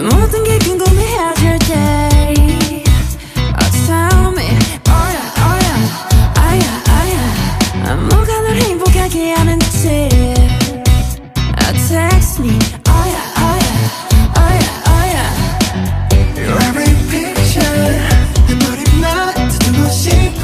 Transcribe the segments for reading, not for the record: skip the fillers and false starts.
모든 게 궁금해질 때 tell me oh yeah 뭐가 널 행복하게 하는지 text me oh yeah Your every picture 내 머리만 듣고 싶어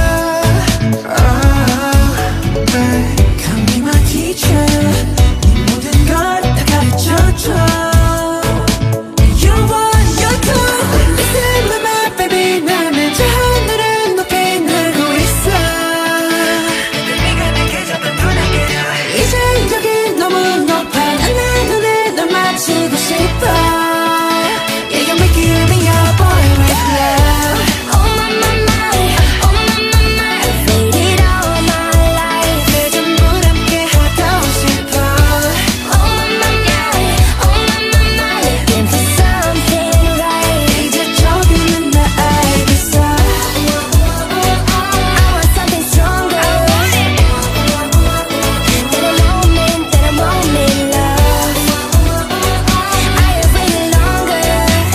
Come be my teacher 네 모든 걸 다 가르쳐줘 You're one, you're two Listen to my baby 나는 저 하늘을 높이 날고 있어 네가 내게 잡은 분위기야 이제 여기 너무 높아 난 내 눈에 널 맞추고 싶어 Yeah, you make it me your boy with love Oh my I've waited all my life 내 전부 함께 하고 싶어 Oh my looking for something right 이제 조금은 나 알겠어 I want something stronger That a moment love I have waited longer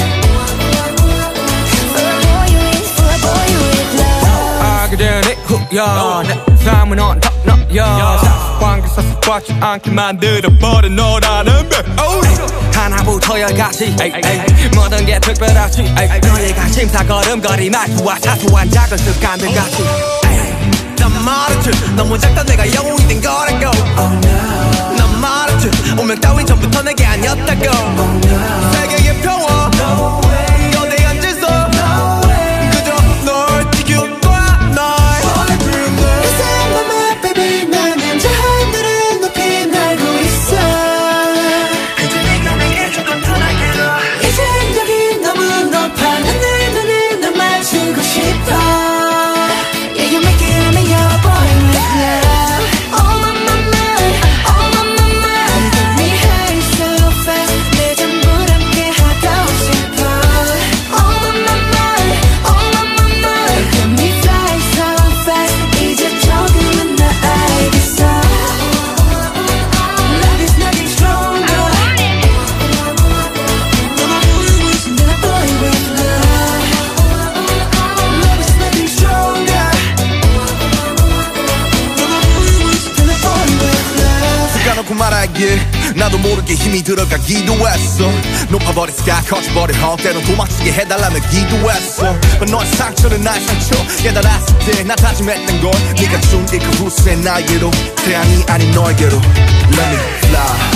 For a boy with love 그대는 내 후연 내 삶은 언덕너여 사관계 섭섭하지 않게 만들어버린 너라는 배 하나부터 열까지 모든 게 특별하지 너의 관심사 걸음걸이 말투와 사소한 작은 습관들 같이 난 말했지 너무 작다 내가 영웅이 된 거라고 난 말했지 운명 따윈 전부터 내게 아니었다고 세계의 평화 너내 앉아서 그저 널 지켜봐 날 Listen to my baby 나는 저 하늘을 높이 날고 있어 이제 네가 내게 조금 편하게로 이젠 여기 너무 높아 난 내 눈에 널 맞추고 싶어 Yeah, you make it me your boy with love Oh my You get me high so fast 내 전부 함께 하고 싶어 Oh my You get me fly so fast 이제 조금은 나 알겠어 Love is nothing stronger than a boy with love Love is nothing stronger than a boy with love 까놓고 말하길 나도 모르게 힘이 들어가기도 했어 높아버린 sky 커져버린 헛 때론 도망치게 해달라며 기도했어 But 너의 상처는 나의 상처 깨달았을 때 나 다짐했던 건 네가 준 그 후세 나에게로 태양이 아닌 너에게로 Let me fly